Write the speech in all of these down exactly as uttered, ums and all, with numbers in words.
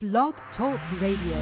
Blog Talk Radio.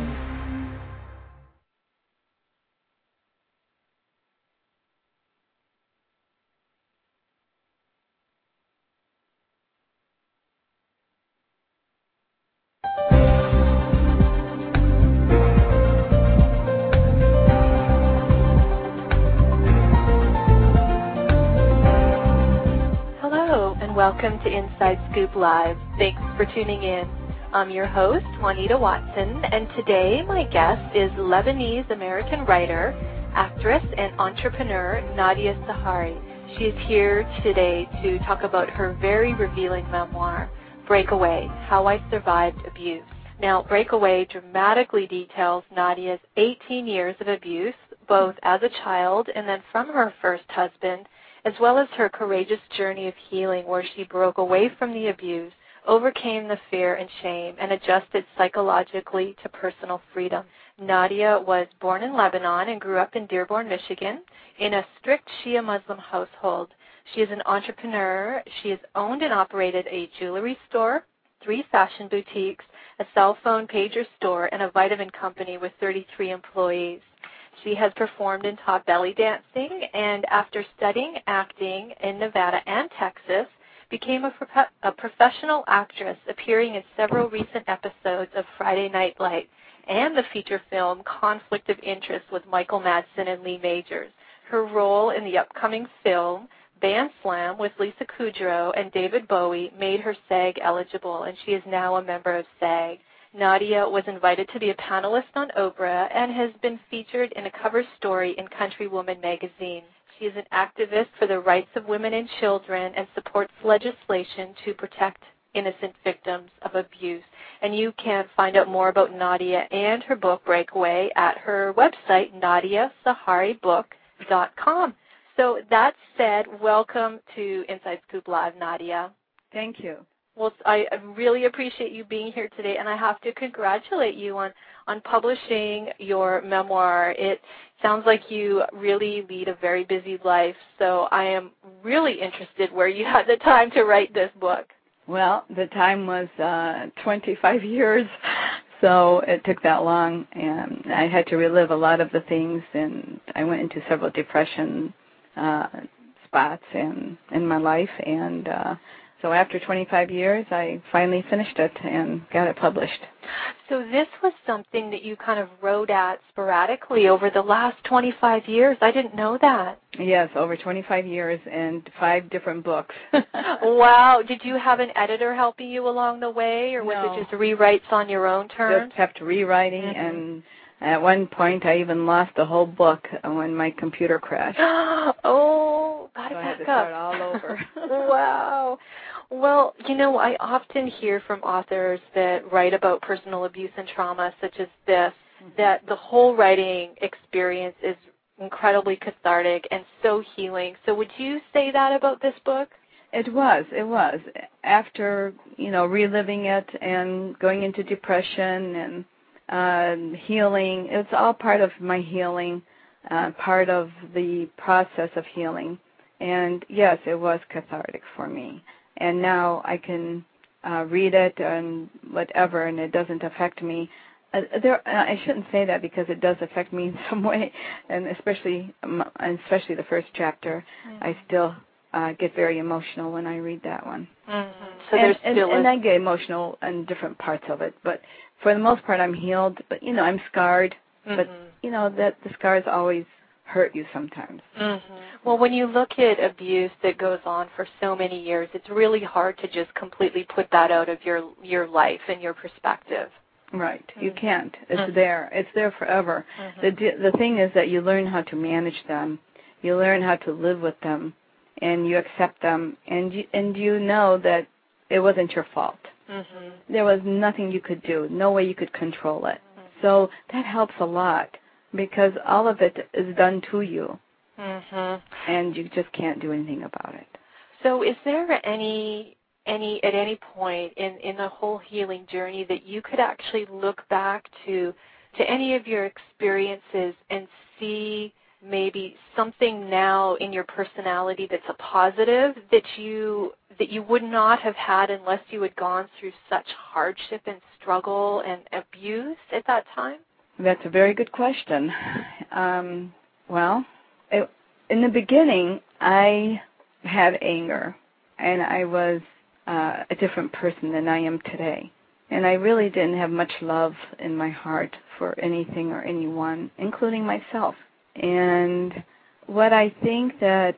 Welcome to Inside Scoop Live. Thanks for tuning in. I'm your host, Juanita Watson, and today my guest is Lebanese-American writer, actress, and entrepreneur Nadia Sahari. She is here today to talk about her very revealing memoir, Breakaway, How I Survived Abuse. Now, Breakaway dramatically details Nadia's eighteen years of abuse, both as a child and then from her first husband, as well as her courageous journey of healing where she broke away from the abuse, overcame the fear and shame, and adjusted psychologically to personal freedom. Nadia was born in Lebanon and grew up in Dearborn, Michigan, in a strict Shia Muslim household. She is an entrepreneur. She has owned and operated a jewelry store, three fashion boutiques, a cell phone pager store, and a vitamin company with thirty-three employees. She has performed in top belly dancing, and after studying acting in Nevada and Texas, became a, pro- a professional actress, appearing in several recent episodes of Friday Night Lights and the feature film Conflict of Interest with Michael Madsen and Lee Majors. Her role in the upcoming film Band Slam with Lisa Kudrow and David Bowie made her SAG eligible, and she is now a member of SAG. Nadia was invited to be a panelist on Oprah and has been featured in a cover story in Country Woman magazine. She is an activist for the rights of women and children and supports legislation to protect innocent victims of abuse. And you can find out more about Nadia and her book, Breakaway, at her website, nadia sahari book dot com. So that said, welcome to Inside Scoop Live, Nadia. Thank you. Well, I really appreciate you being here today, and I have to congratulate you on, on publishing your memoir. It sounds like you really lead a very busy life, so I am really interested where you had the time to write this book. Well, the time was uh, twenty-five years, so it took that long, and I had to relive a lot of the things, and I went into several depression uh, spots in, in my life, and uh, So after twenty-five years, I finally finished it and got it published. So this was something that you kind of wrote at sporadically over the last twenty-five years. I didn't know that. Yes, over twenty-five years and five different books. Wow. Did you have an editor helping you along the way, or was no. it just rewrites on your own terms? Just kept rewriting, mm-hmm. and at one point I even lost the whole book when my computer crashed. Oh, got to so back I had to up. start all over. Wow. Well, you know, I often hear from authors that write about personal abuse and trauma such as this, mm-hmm. that the whole writing experience is incredibly cathartic and so healing. So would you say that about this book? It was. It was. After, you know, reliving it and going into depression and uh, healing, it's all part of my healing, uh, part of the process of healing. And, yes, it was cathartic for me. And now I can uh, read it and whatever, and it doesn't affect me. Uh, there, uh, I shouldn't say that because it does affect me in some way, and especially, um, especially the first chapter. Mm-hmm. I still uh, get very emotional when I read that one. Mm-hmm. So and, there's still and, and I get emotional in different parts of it, but for the most part, I'm healed. But you know, I'm scarred. Mm-hmm. But you know that the scars always hurt you sometimes. Mm-hmm. Well, when you look at abuse that goes on for so many years, it's really hard to just completely put that out of your your life and your perspective. Right. Mm-hmm. You can't. It's mm-hmm. there. It's there forever. Mm-hmm. The the thing is that you learn how to manage them. You learn how to live with them, and you accept them, and you, and you know that it wasn't your fault. Mm-hmm. There was nothing you could do. No way you could control it. Mm-hmm. So that helps a lot because all of it is done to you. Mm-hmm. And you just can't do anything about it. So is there any any at any point in, in the whole healing journey that you could actually look back to to any of your experiences and see maybe something now in your personality that's a positive that you that you would not have had unless you had gone through such hardship and struggle and abuse at that time? That's a very good question. Um, well, it, in the beginning, I had anger, and I was uh, a different person than I am today. And I really didn't have much love in my heart for anything or anyone, including myself. And what I think that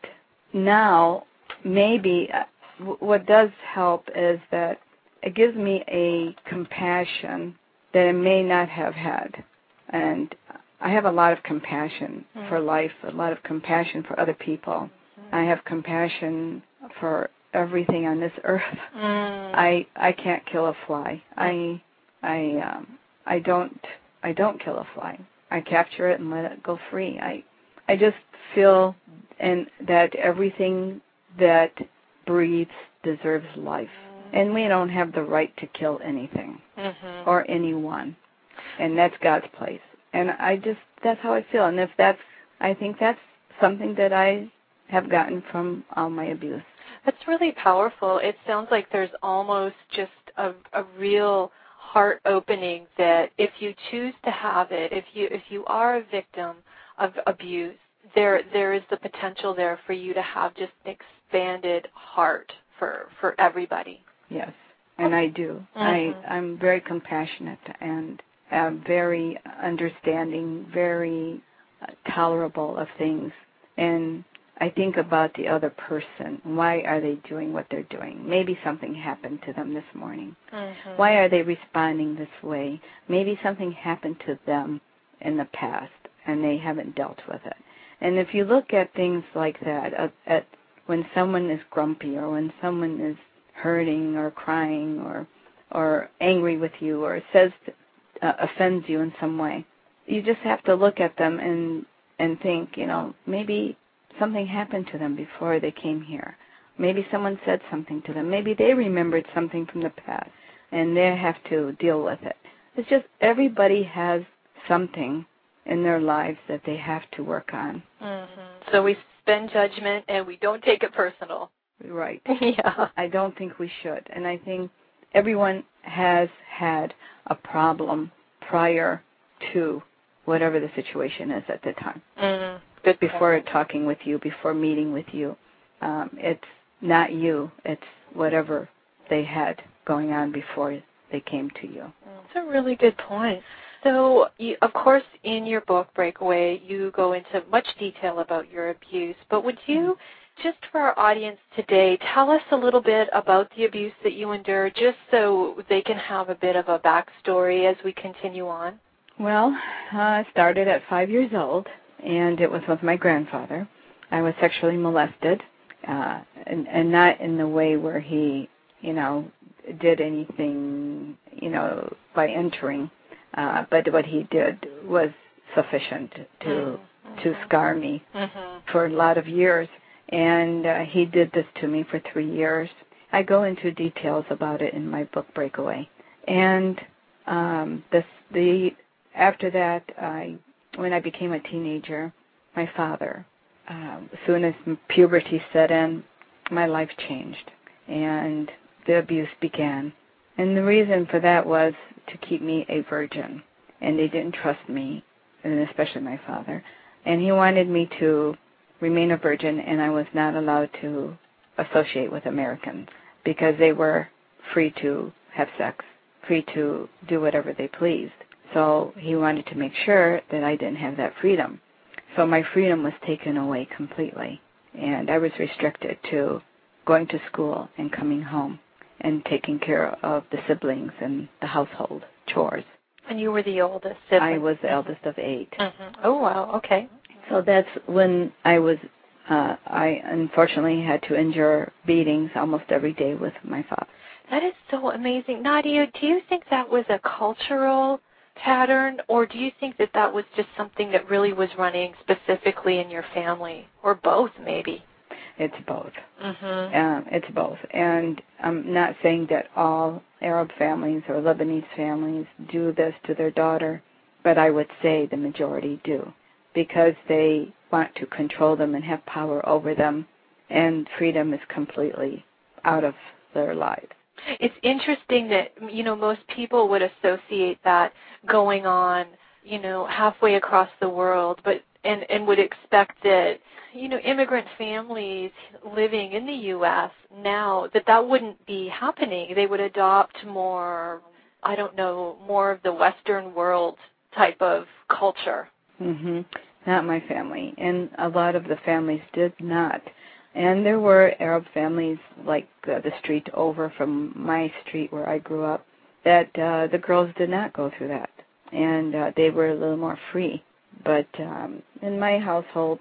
now maybe uh, w- what does help is that it gives me a compassion that I may not have had. And I have a lot of compassion mm. for life, a lot of compassion for other people. Mm. I have compassion for everything on this earth. Mm. I I can't kill a fly. I I um, I don't I don't kill a fly. I capture it and let it go free. I I just feel and that everything that breathes deserves life. Mm. And we don't have the right to kill anything mm-hmm. or anyone. And that's God's place. And I just, that's how I feel. And if that's, I think that's something that I have gotten from all my abuse. That's really powerful. It sounds like there's almost just a, a real heart opening that if you choose to have it, if you if you are a victim of abuse, there there is the potential there for you to have just an expanded heart for, for everybody. Yes, and I do. Mm-hmm. I, I'm very compassionate and uh, very understanding, very uh, tolerable of things. And I think about the other person. Why are they doing what they're doing? Maybe something happened to them this morning. Mm-hmm. Why are they responding this way? Maybe something happened to them in the past, and they haven't dealt with it. And if you look at things like that, at, at when someone is grumpy or when someone is hurting or crying or or angry with you or says uh, offends you in some way, you just have to look at them and and think, you know, maybe something happened to them before they came here. Maybe someone said something to them. Maybe they remembered something from the past, and they have to deal with it. It's just everybody has something in their lives that they have to work on. Mm-hmm. So we spend judgment, and we don't take it personal. Right. Yeah. I don't think we should. And I think everyone has had a problem prior to whatever the situation is at the time. Mm-hmm. Good before point. Talking with you, before meeting with you. Um, it's not you. It's whatever they had going on before they came to you. That's a really good point. So, you, of course, in your book, Breakaway, you go into much detail about your abuse. But would you, just for our audience today, tell us a little bit about the abuse that you endured, just so they can have a bit of a backstory as we continue on? Well, uh, I started at five years old. And it was with my grandfather. I was sexually molested, uh, and, and not in the way where he, you know, did anything, you know, by entering. Uh, but what he did was sufficient to mm-hmm. to scar me mm-hmm. for a lot of years. And uh, he did this to me for three years. I go into details about it in my book, Breakaway. And um, this, the after that, I. When I became a teenager, my father, uh, as soon as puberty set in, my life changed, and the abuse began. And the reason for that was to keep me a virgin, and they didn't trust me, and especially my father. And he wanted me to remain a virgin, and I was not allowed to associate with Americans because they were free to have sex, free to do whatever they pleased. So he wanted to make sure that I didn't have that freedom. So my freedom was taken away completely. And I was restricted to going to school and coming home and taking care of the siblings and the household chores. And you were the oldest sibling? I was the eldest of eight. Mm-hmm. Oh, wow. Okay. So that's when I was, uh, I unfortunately had to endure beatings almost every day with my father. That is so amazing. Nadia, do you think that was a cultural pattern, or do you think that that was just something that really was running specifically in your family, or both maybe? It's both. Mm-hmm. Um, it's both. And I'm not saying that all Arab families or Lebanese families do this to their daughter, but I would say the majority do, because they want to control them and have power over them, and freedom is completely out of their lives. It's interesting that, you know, most people would associate that going on, you know, halfway across the world, but and, and would expect that, you know, immigrant families living in the U S now, that that wouldn't be happening. They would adopt more, I don't know, more of the Western world type of culture. Mm-hmm. Not my family. And a lot of the families did not. And there were Arab families, like uh, the street over from my street where I grew up, that uh, the girls did not go through that. And uh, they were a little more free. But um, in my household,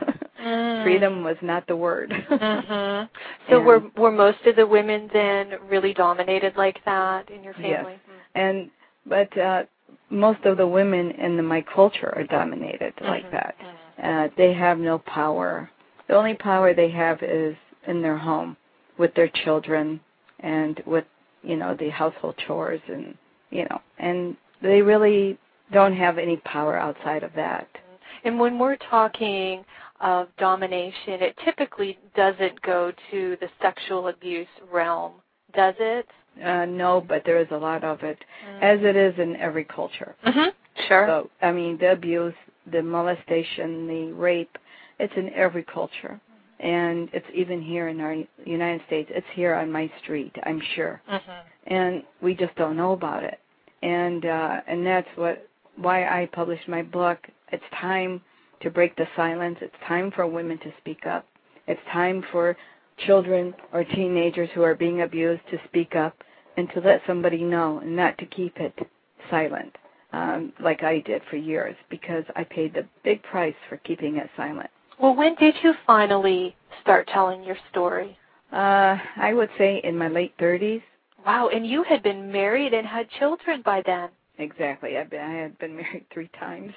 mm. freedom was not the word. Mm-hmm. So and were were most of the women then really dominated like that in your family? Yes. Mm-hmm. And but uh, most of the women in the, my culture are dominated mm-hmm. like that. Uh, they have no power. The only power they have is in their home with their children and with, you know, the household chores and, you know, and they really don't have any power outside of that. And when we're talking of domination, it typically doesn't go to the sexual abuse realm, does it? Uh, no, but there is a lot of it, mm-hmm. as it is in every culture. Mm-hmm. Sure. So, I mean, the abuse, the molestation, the rape, it's in every culture. And it's even here in our United States. It's here on my street, I'm sure. Mm-hmm. And we just don't know about it. And uh, and that's what why I published my book. It's time to break the silence. It's time for women to speak up. It's time for children or teenagers who are being abused to speak up and to let somebody know and not to keep it silent um, like I did for years, because I paid the big price for keeping it silent. Well, when did you finally start telling your story? Uh, I would say in my late thirties. Wow, and you had been married and had children by then. Exactly. I've been, I had been married three times.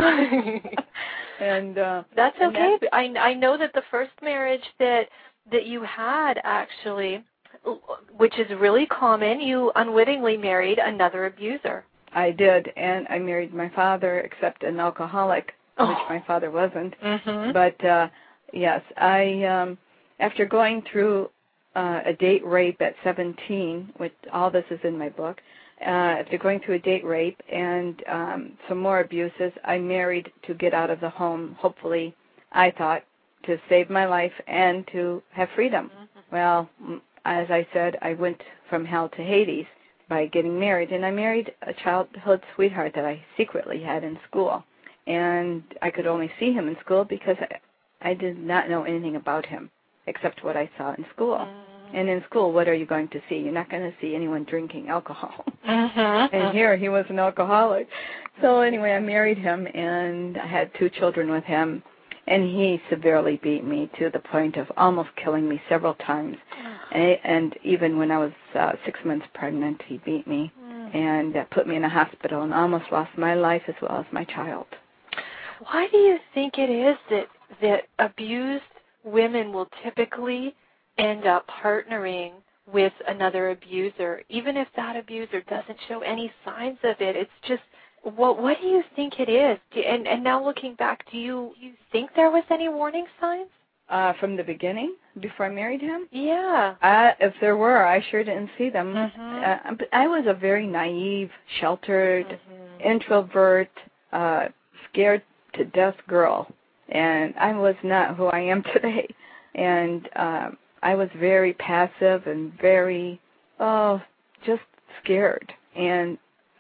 and uh, That's and okay. That's, I, I know that the first marriage that that you had, actually, which is really common, you unwittingly married another abuser. I did, and I married my father, except an alcoholic, oh. which my father wasn't. Mm-hmm. But, uh, yes, I, um, after going through uh, a date rape at seventeen, which all this is in my book, uh, after going through a date rape and um, some more abuses, I married to get out of the home, hopefully, I thought, to save my life and to have freedom. Mm-hmm. Well, as I said, I went from hell to Hades by getting married, and I married a childhood sweetheart that I secretly had in school. And I could only see him in school because I, I did not know anything about him except what I saw in school. Mm-hmm. And in school, what are you going to see? You're not going to see anyone drinking alcohol. Mm-hmm. And here, he was an alcoholic. So anyway, I married him, and I had two children with him. And he severely beat me to the point of almost killing me several times. And, and even when I was uh, six months pregnant, he beat me mm. and uh, put me in a hospital and almost lost my life as well as my child. Why do you think it is that, that abused women will typically end up partnering with another abuser, even if that abuser doesn't show any signs of it? It's just, What what do you think it is? Do, and and now looking back, do you, you think there was any warning signs? Uh, from the beginning, before I married him? Yeah. Uh, if there were, I sure didn't see them. Mm-hmm. Uh, I was a very naive, sheltered, mm-hmm. introvert, uh, scared to death girl, and I was not who I am today. And uh, I was very passive and very, oh, just scared. And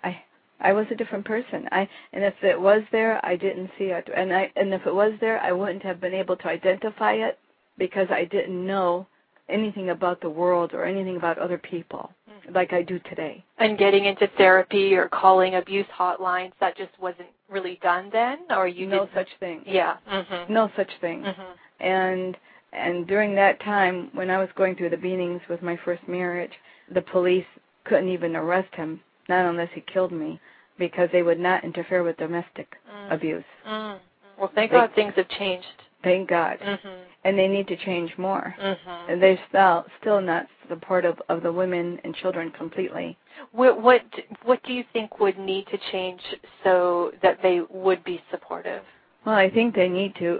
I was a different person. I and if it was there, I didn't see it. And I and if it was there, I wouldn't have been able to identify it because I didn't know anything about the world or anything about other people like I do today. And getting into therapy or calling abuse hotlines, that just wasn't really done then, or you no didn't? such thing. Yeah. Mm-hmm. No such thing. Mm-hmm. And and during that time, when I was going through the beatings with my first marriage, the police couldn't even arrest him. Not unless he killed me, because they would not interfere with domestic mm. abuse. Mm. Well, thank they, God things have changed. Thank God. Mm-hmm. And they need to change more. Mm-hmm. And they're still, still not supportive of the women and children completely. What, what, what do you think would need to change so that they would be supportive? Well, I think they need to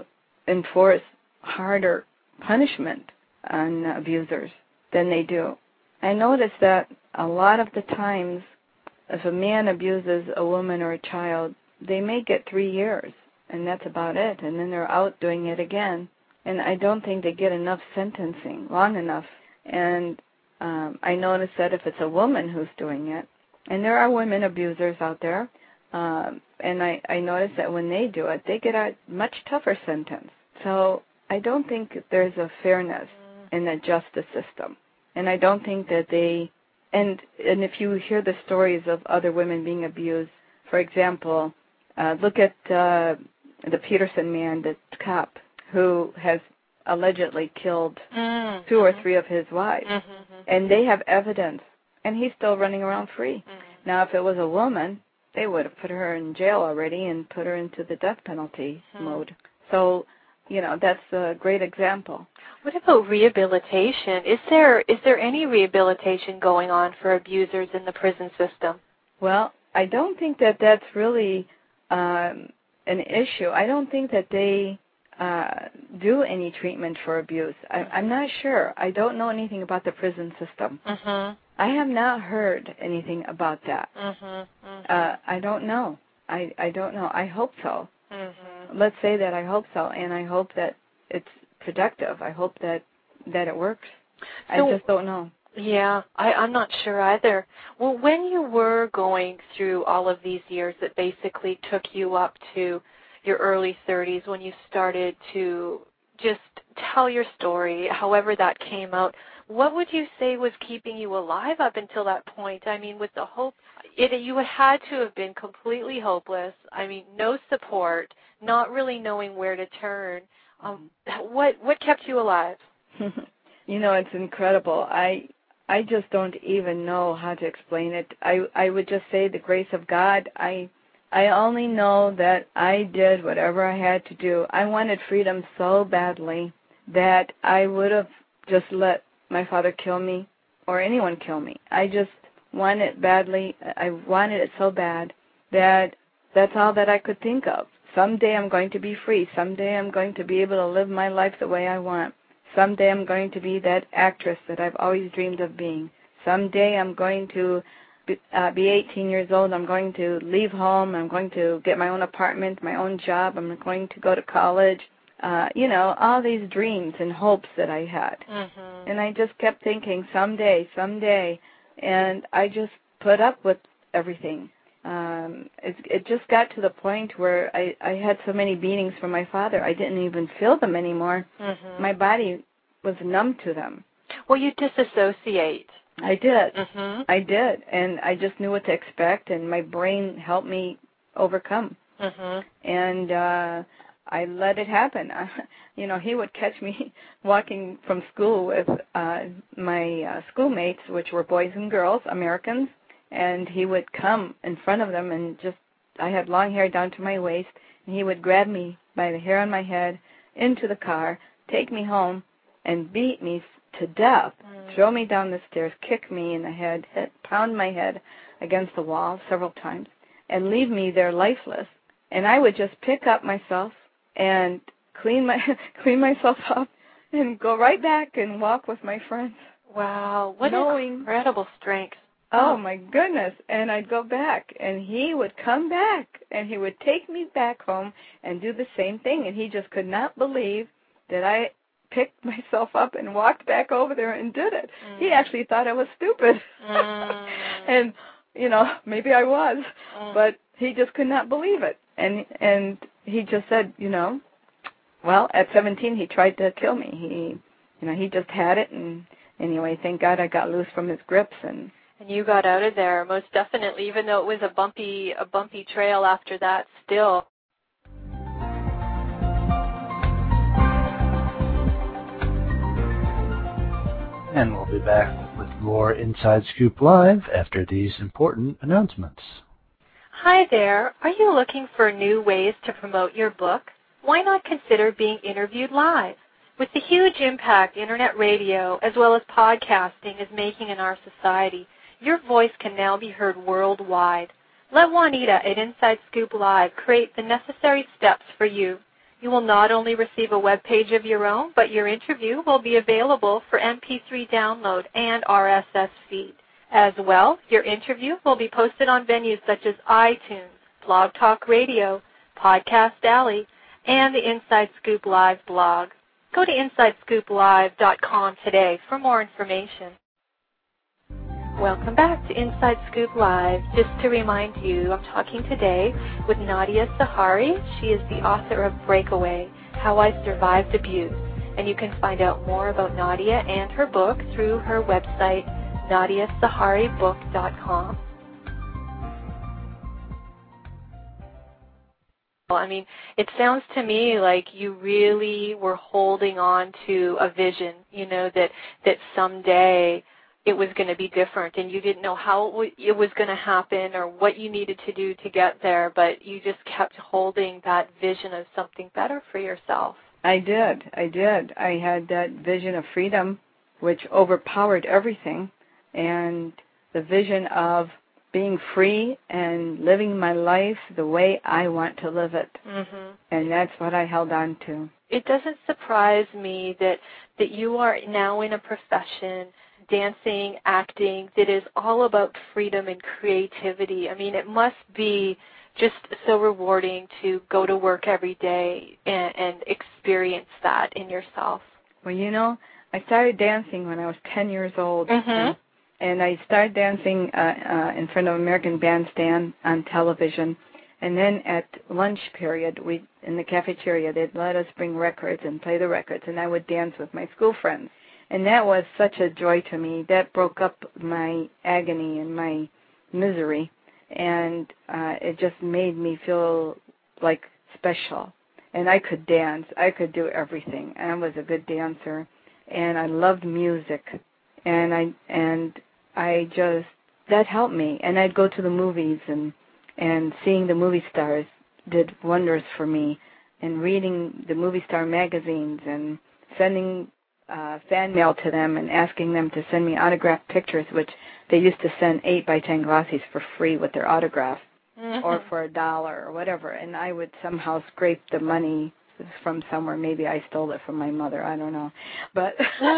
enforce harder punishment on abusers than they do. I notice that a lot of the times, if a man abuses a woman or a child, they may get three years, and that's about it, and then they're out doing it again. And I don't think they get enough sentencing, long enough. And um, I notice that if it's a woman who's doing it, and there are women abusers out there, um, and I, I notice that when they do it, they get a much tougher sentence. So I don't think there's a fairness in the justice system. And I don't think that they, and and if you hear the stories of other women being abused, for example, uh, look at uh, the Peterson man, the cop, who has allegedly killed mm-hmm. two or three of his wives. Mm-hmm. And they have evidence, and he's still running around free. Mm-hmm. Now, if it was a woman, they would have put her in jail already and put her into the death penalty mm-hmm. mode. So, you know, that's a great example. What about rehabilitation? Is there is there any rehabilitation going on for abusers in the prison system? Well, I don't think that that's really um, an issue. I don't think that they uh, do any treatment for abuse. I, I'm not sure. I don't know anything about the prison system. Mm-hmm. I have not heard anything about that. Mm-hmm. Mm-hmm. Uh, I don't know. I, I don't know. I hope so. Mm-hmm. Let's say that I hope so, and I hope that it's productive. I hope that, that it works. So, I just don't know. Yeah, I, I'm not sure either. Well, when you were going through all of these years that basically took you up to your early thirties, when you started to just tell your story, however that came out, what would you say was keeping you alive up until that point? I mean, with the hope, it, you had to have been completely hopeless. I mean, no support, not really knowing where to turn. Um, what what kept you alive? You know, it's incredible. I I just don't even know how to explain it. I I would just say the grace of God. I I only know that I did whatever I had to do. I wanted freedom so badly that I would have just let my father kill me or anyone kill me. I just wanted it badly. I wanted it so bad that that's all that I could think of. Someday I'm going to be free. Someday I'm going to be able to live my life the way I want. Someday I'm going to be that actress that I've always dreamed of being. Someday I'm going to be, uh, be eighteen years old. I'm going to leave home. I'm going to get my own apartment, my own job. I'm going to go to college. Uh, you know, all these dreams and hopes that I had. Mm-hmm. And I just kept thinking, someday, someday. And I just put up with everything. Um, it, it just got to the point where I, I had so many beatings from my father, I didn't even feel them anymore. Mm-hmm. My body was numb to them. Well, you disassociate. I did. Mm-hmm. I did. And I just knew what to expect, and my brain helped me overcome. Mm-hmm. And uh, I let it happen. I, you know, he would catch me walking from school with uh, my uh, schoolmates, which were boys and girls, Americans. And he would come in front of them and just, I had long hair down to my waist, and he would grab me by the hair on my head into the car, take me home, and beat me to death, mm. throw me down the stairs, kick me in the head, hit, pound my head against the wall several times, and leave me there lifeless. And I would just pick up myself and clean my clean myself up and go right back and walk with my friends. Wow, what knowing, incredible strength. Oh, my goodness. And I'd go back, and he would come back, and he would take me back home and do the same thing. And he just could not believe that I picked myself up and walked back over there and did it. Mm. He actually thought I was stupid. Mm. And, you know, maybe I was, mm. but he just could not believe it. And and he just said, you know, well, at seventeen, he tried to kill me. He, you know, he just had it. And anyway, thank God I got loose from his grips, and And you got out of there, most definitely, even though it was a bumpy, a bumpy trail after that still. And we'll be back with more Inside Scoop Live after these important announcements. Hi there. Are you looking for new ways to promote your book? Why not consider being interviewed live? With the huge impact Internet radio as well as podcasting is making in our society, your voice can now be heard worldwide. Let Juanita at Inside Scoop Live create the necessary steps for you. You will not only receive a web page of your own, but your interview will be available for M P three download and R S S feed. As well, your interview will be posted on venues such as iTunes, Blog Talk Radio, Podcast Alley, and the Inside Scoop Live blog. Go to inside scoop live dot com today for more information. Welcome back to Inside Scoop Live. Just to remind you, I'm talking today with Nadia Sahari. She is the author of Breakaway, How I Survived Abuse. And you can find out more about Nadia and her book through her website, nadia sahari book dot com. I mean, it sounds to me like you really were holding on to a vision, you know, that, that someday it was going to be different, and you didn't know how it was going to happen or what you needed to do to get there, but you just kept holding that vision of something better for yourself. I did. I did. I had that vision of freedom, which overpowered everything, and the vision of being free and living my life the way I want to live it. Mm-hmm. And that's what I held on to. It doesn't surprise me that, that you are now in a profession, dancing, acting, that is all about freedom and creativity. I mean, it must be just so rewarding to go to work every day and, and experience that in yourself. Well, you know, I started dancing when I was ten years old. Mm-hmm. And I started dancing uh, uh, in front of American Bandstand on television. And then at lunch period, we in the cafeteria, they'd let us bring records and play the records, and I would dance with my school friends. And that was such a joy to me. That broke up my agony and my misery, and uh, it just made me feel like special. And I could dance. I could do everything. I was a good dancer, and I loved music. And I and I just that helped me. And I'd go to the movies, and and seeing the movie stars did wonders for me. And reading the movie star magazines and sending uh, fan mail to them and asking them to send me autographed pictures, which they used to send eight by ten glossies for free with their autograph, mm-hmm. or for a dollar or whatever. And I would somehow scrape the money from somewhere. Maybe I stole it from my mother. I don't know. But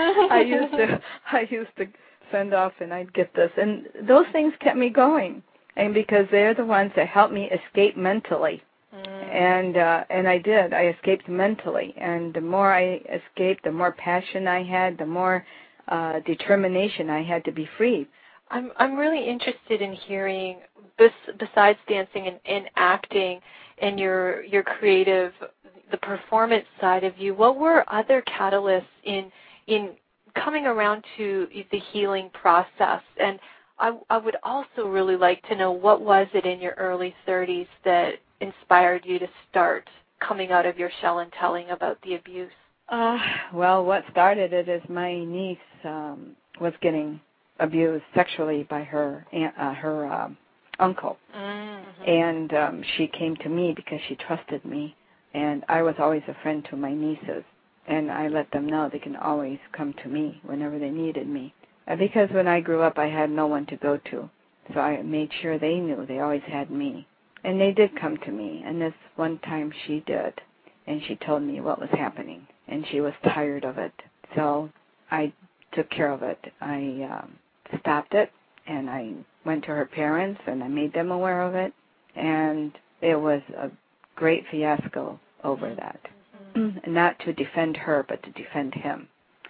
I used to I used to send off, and I'd get this. And those things kept me going, and because they're the ones that helped me escape mentally. Mm. And uh, and I did. I escaped mentally. And the more I escaped, the more passion I had, the more uh, determination I had to be free. I'm I'm really interested in hearing, bes- besides dancing and, and acting and your your creative, the performance side of you, what were other catalysts in in coming around to the healing process? And I, I would also really like to know, what was it in your early thirties that inspired you to start coming out of your shell and telling about the abuse? Uh, well, what started it is my niece um, was getting abused sexually by her aunt, uh, her um, uncle. Mm-hmm. And um, she came to me because she trusted me. And I was always a friend to my nieces, and I let them know they can always come to me whenever they needed me. Uh, because when I grew up, I had no one to go to, so I made sure they knew they always had me. And they did come to me, and this one time she did, and she told me what was happening, and she was tired of it. So I took care of it. I um, stopped it, and I went to her parents, and I made them aware of it, and it was a great fiasco over that. Mm-hmm. Not to defend her, but to defend him.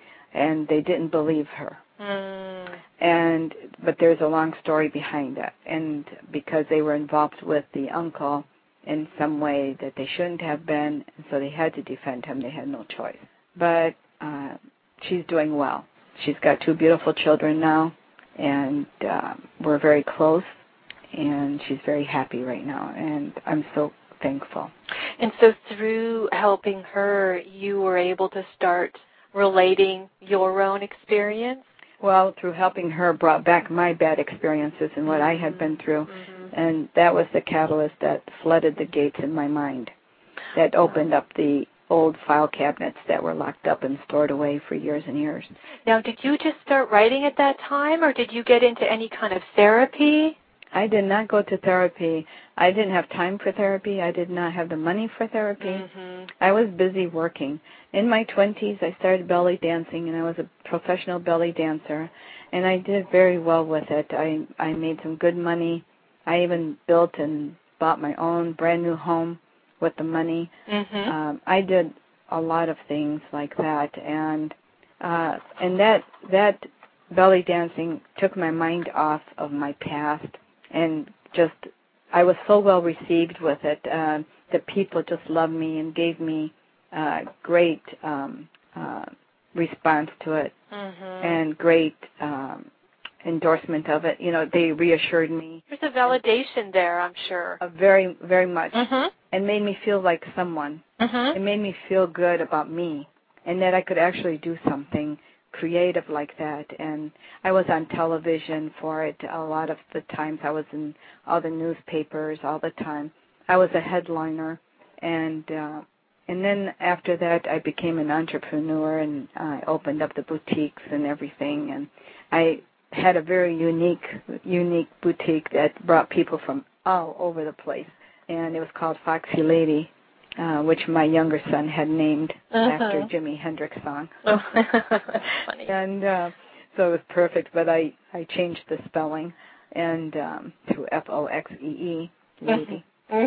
And they didn't believe her. Mm. And but there's a long story behind that. And because they were involved with the uncle in some way that they shouldn't have been, and so they had to defend him. They had no choice. But uh, she's doing well. She's got two beautiful children now, and uh, we're very close, and she's very happy right now. And I'm so thankful. And so through helping her, you were able to start relating your own experience? Well, through helping her brought back my bad experiences and what mm-hmm. I had been through. Mm-hmm. And that was the catalyst that flooded the gates in my mind, that opened up the old file cabinets that were locked up and stored away for years and years. Now, did you just start writing at that time, or did you get into any kind of therapy? I did not go to therapy. I didn't have time for therapy. I did not have the money for therapy. Mm-hmm. I was busy working. In my twenties, I started belly dancing, and I was a professional belly dancer, and I did very well with it. I, I made some good money. I even built and bought my own brand new home with the money. Mm-hmm. Um, I did a lot of things like that, and uh, and that that belly dancing took my mind off of my past, and just I was so well received with it. Uh, the people just loved me and gave me uh, great um, uh, response to it, mm-hmm. and great um, endorsement of it. You know, they reassured me. There's a validation there, I'm sure. Uh, very, very much. Mm-hmm. And made me feel like someone. Mm-hmm. It made me feel good about me, and that I could actually do something creative like that. And I was on television for it a lot of the times. I was in all the newspapers all the time. I was a headliner, and uh, and then after that I became an entrepreneur, and I opened up the boutiques and everything. And I had a very unique, unique boutique that brought people from all over the place. And it was called Foxy Lady, uh, which my younger son had named uh-huh. after Jimi Hendrix song. Oh, that's funny. And uh, so it was perfect, but I, I changed the spelling and um, to F O X E E, Lady.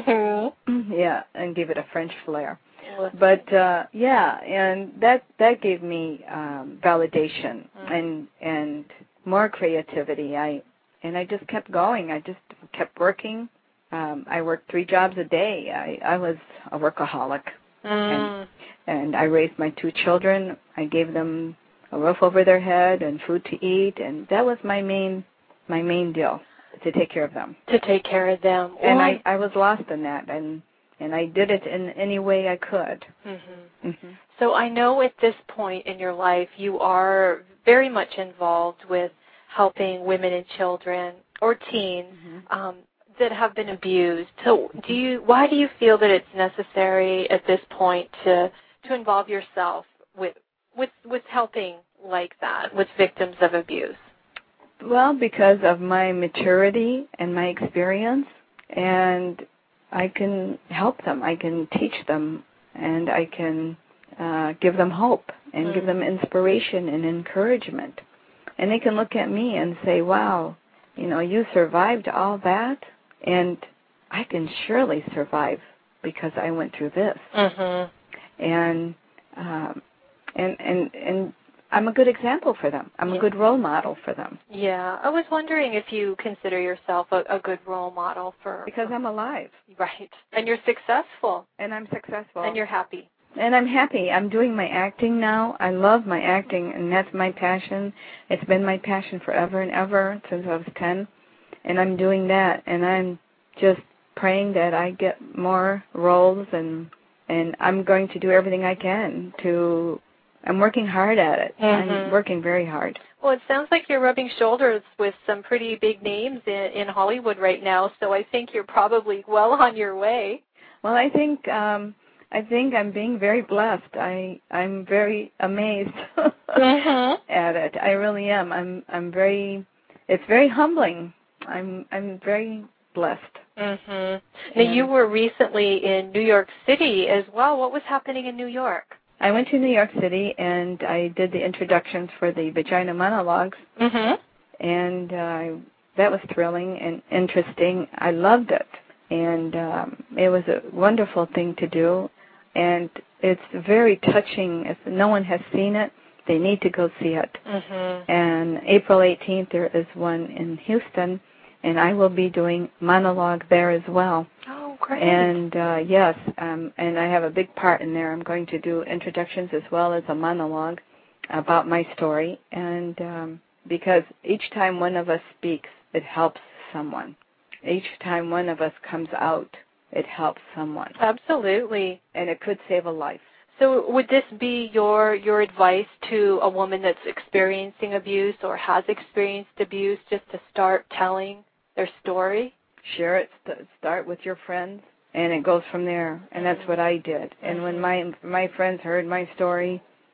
Mm-hmm. Yeah, and give it a French flair. Well, But uh, yeah, and that that gave me um, validation mm-hmm. and and more creativity. I and I just kept going. I just kept working. Um, I worked three jobs a day. I, I was a workaholic, mm. and, and I raised my two children. I gave them a roof over their head and food to eat, and that was my main my main deal, to take care of them. To take care of them. And well, I, I was lost in that, and and I did it in any way I could. Mm-hmm. Mm-hmm. So I know at this point in your life you are very much involved with helping women and children or teens mm-hmm. um, that have been abused. So do you? Why do you feel that it's necessary at this point to to involve yourself with with with helping like that with victims of abuse? Well, because of my maturity and my experience, and I can help them. I can teach them, and I can uh, give them hope and mm. give them inspiration and encouragement. And they can look at me and say, wow, you know, you survived all that, and I can surely survive because I went through this. Mm-hmm. And, um, and, and, and I'm a good example for them. I'm yeah. a good role model for them. Yeah. I was wondering if you consider yourself a, a good role model for... Because I'm alive. Right. And you're successful. And I'm successful. And you're happy. And I'm happy. I'm doing my acting now. I love my acting, and that's my passion. It's been my passion forever and ever since I was ten. And I'm doing that, and I'm just praying that I get more roles, and and I'm going to do everything I can to... I'm working hard at it. Mm-hmm. I'm working very hard. Well, it sounds like you're rubbing shoulders with some pretty big names in, in Hollywood right now, so I think you're probably well on your way. Well, I think um, I think I'm being very blessed. I I'm very amazed mm-hmm. at it. I really am. I'm I'm very. It's very humbling. I'm I'm very blessed. Mm-hmm. Now, you were recently in New York City as well. What was happening in New York? I went to New York City, and I did the introductions for the Vagina Monologues, mm-hmm. and uh, that was thrilling and interesting. I loved it, and um, it was a wonderful thing to do, and it's very touching. If no one has seen it, they need to go see it. Mm-hmm. And April eighteenth, there is one in Houston, and I will be doing monologue there as well. Oh, great. And, uh, yes, um, and I have a big part in there. I'm going to do introductions as well as a monologue about my story. And um, because each time one of us speaks, it helps someone. Each time one of us comes out, it helps someone. Absolutely. And it could save a life. So would this be your your advice to a woman that's experiencing abuse or has experienced abuse, just to start telling their story? Share it. St- start with your friends, and it goes from there. And that's what I did. And when my my friends heard my story,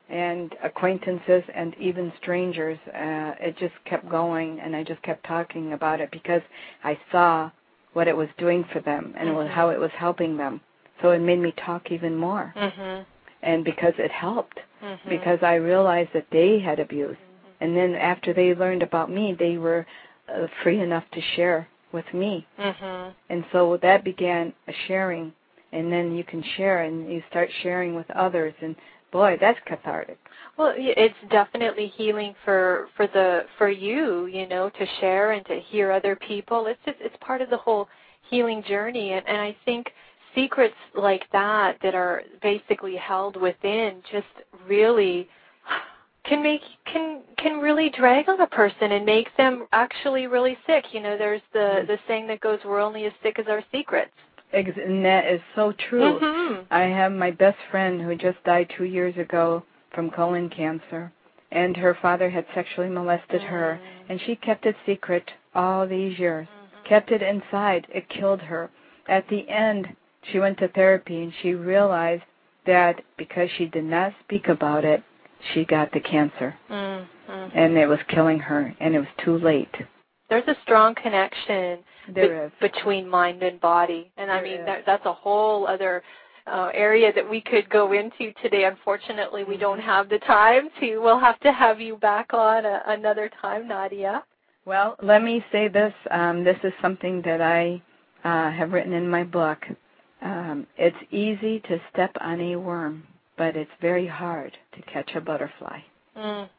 and acquaintances and even strangers. Uh, it just kept going, and I just kept talking about it because I saw what it was doing for them and mm-hmm. how it was helping them. So it made me talk even more. Mm-hmm. And because it helped, mm-hmm. because I realized that they had abuse. Mm-hmm. And then after they learned about me, they were uh, free enough to share with me. Mm-hmm. And so that began a sharing. And then you can share, and you start sharing with others. And boy, that's cathartic. Well, it's definitely healing for for the for you, you know, to share and to hear other people. It's just it's part of the whole healing journey. And, and I think secrets like that that are basically held within just really can make can can really drag on a person and make them actually really sick. You know, there's the the saying that goes, "We're only as sick as our secrets." And that is so true. Mm-hmm. I have my best friend who just died two years ago from colon cancer, and her father had sexually molested mm-hmm. her, and she kept it secret all these years, mm-hmm. kept it inside. It killed her. At the end, she went to therapy, and she realized that because she did not speak about it, she got the cancer, mm-hmm. and it was killing her, and it was too late. There's a strong connection there be- between mind and body, and I there mean that, that's a whole other uh, area that we could go into today. Unfortunately, we don't have the time to. We'll have to have you back on a, another time, Nadia. Well, let me say this. Um, this is something that I uh, have written in my book. Um, it's easy to step on a worm, but it's very hard to catch a butterfly. Mm.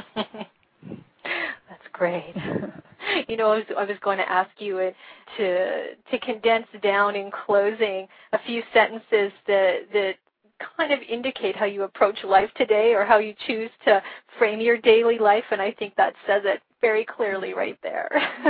That's great. You know, I was, I was going to ask you to to condense down in closing a few sentences that that kind of indicate how you approach life today or how you choose to frame your daily life, and I think that says it very clearly right there.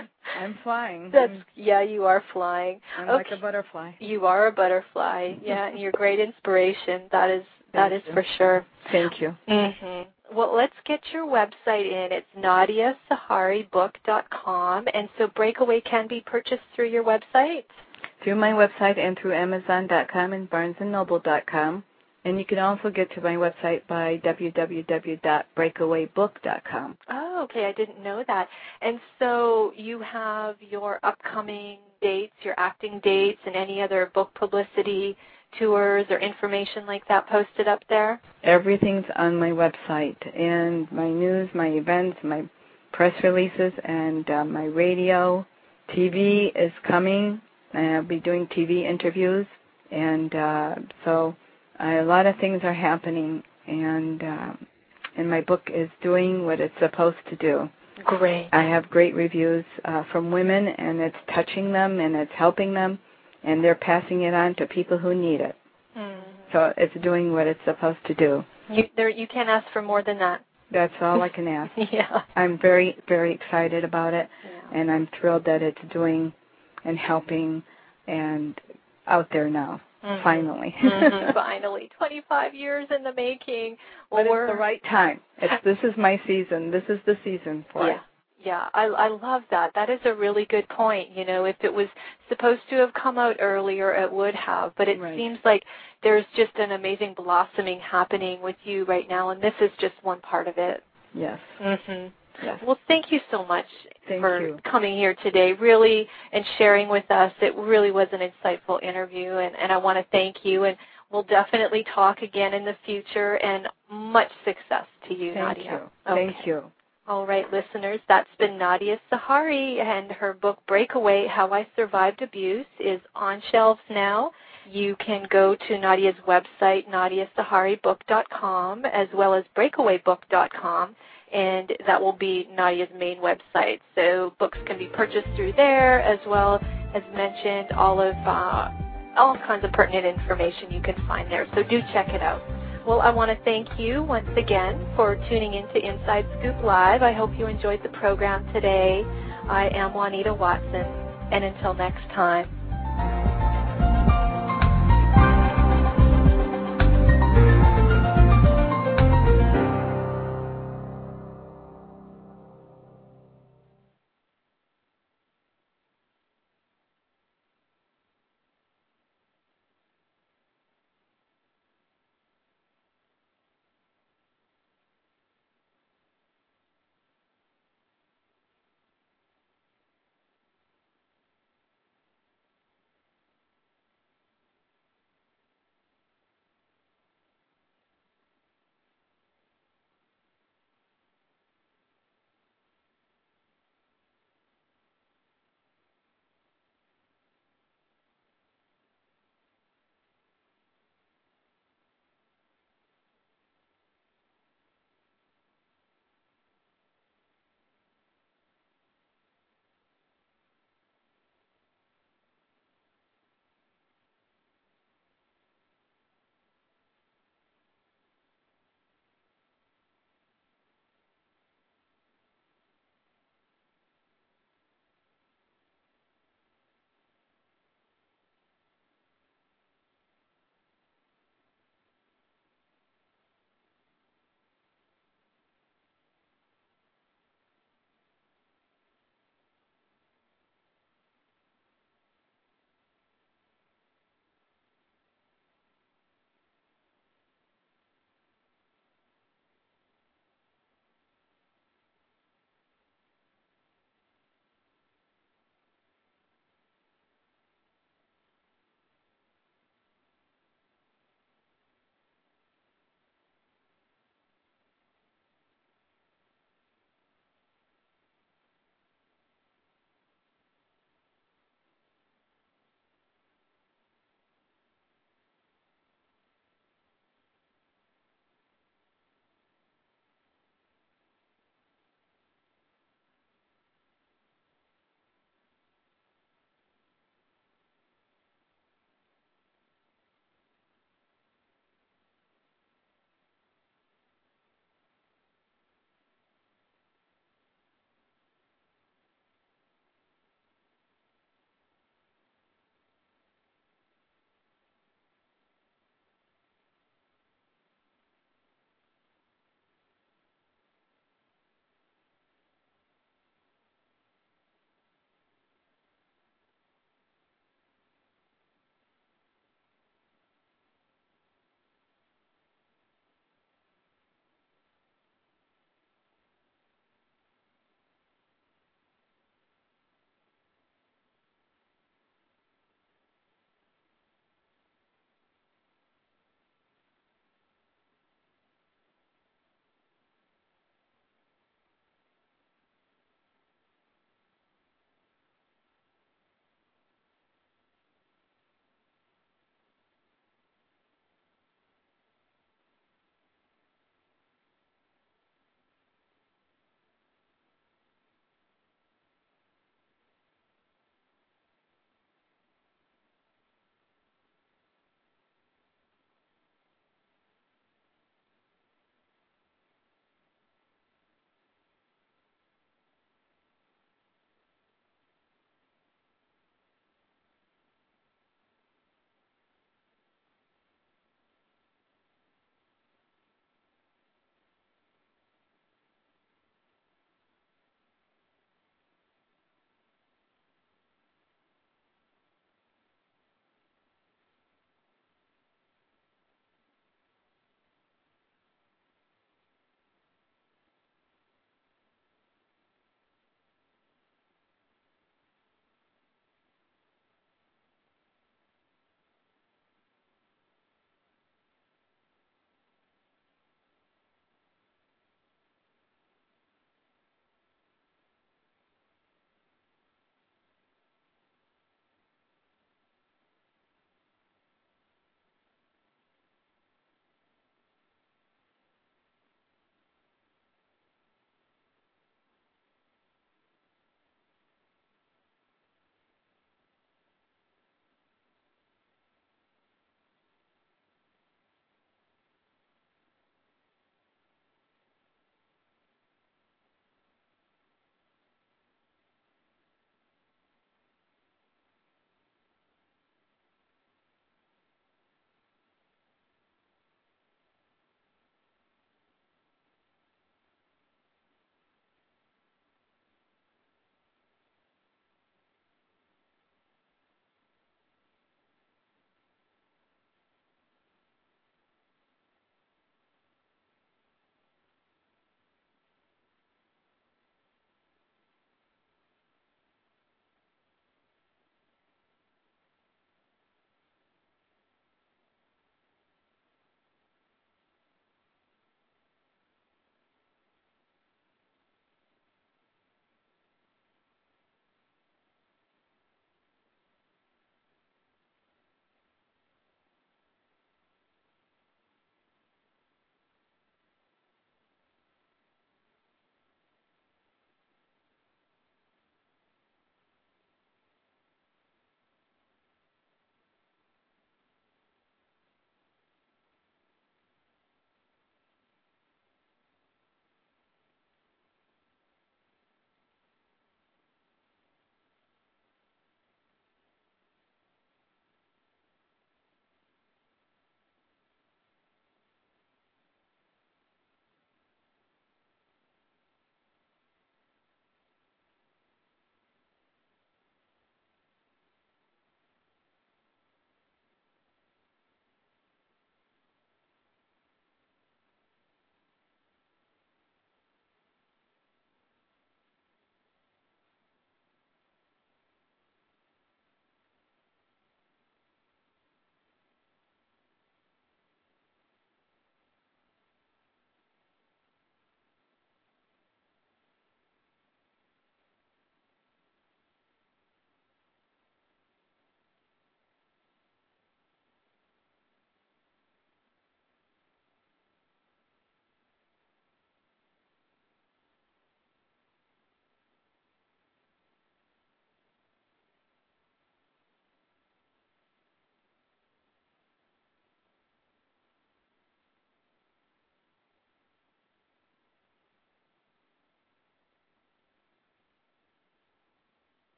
I'm flying. That's, yeah, you are flying. I'm okay. like a butterfly. You are a butterfly, yeah, and you're a great inspiration. That is that Thank is you. For sure. Thank you. Mm-hmm. Well, let's get your website in. It's nadia sahari book dot com, and so Breakaway can be purchased through your website? Through my website and through amazon dot com and barnes and noble dot com. And you can also get to my website by w w w dot breakaway book dot com. Oh, okay. I didn't know that. And so you have your upcoming dates, your acting dates, and any other book publicity tours or information like that posted up there? Everything's on my website, and my news, my events, my press releases, and uh, my radio. T V is coming, and I'll be doing T V interviews, and uh, so uh, a lot of things are happening, and uh, and my book is doing what it's supposed to do. Great. I have great reviews uh, from women, and it's touching them, and it's helping them, and they're passing it on to people who need it. Mm. So it's doing what it's supposed to do. You, there, you can't ask for more than that. That's all I can ask. Yeah. I'm very, very excited about it, yeah. and I'm thrilled that it's doing and helping and out there now, mm-hmm. finally. Mm-hmm. Finally. twenty-five years in the making. Well, but it's the right time. It's, this is my season. This is the season for yeah. it. Yeah, I, I love that. That is a really good point. You know, if it was supposed to have come out earlier, it would have. But it right. seems like there's just an amazing blossoming happening with you right now, and this is just one part of it. Yes. Mm-hmm. Yes. Well, thank you so much thank for you. coming here today, really, and sharing with us. It really was an insightful interview, and, and I want to thank you. And we'll definitely talk again in the future, and much success to you, thank Nadia. You. Okay. Thank you. All right, listeners, that's been Nadia Sahari, and her book, Breakaway, How I Survived Abuse, is on shelves now. You can go to Nadia's website, nadia sahari book dot com, as well as breakaway book dot com, and that will be Nadia's main website. So books can be purchased through there, as well as mentioned, all of uh, all kinds of pertinent information you can find there. So do check it out. Well, I want to thank you once again for tuning in to Inside Scoop Live. I hope you enjoyed the program today. I am Juanita Watson, and until next time,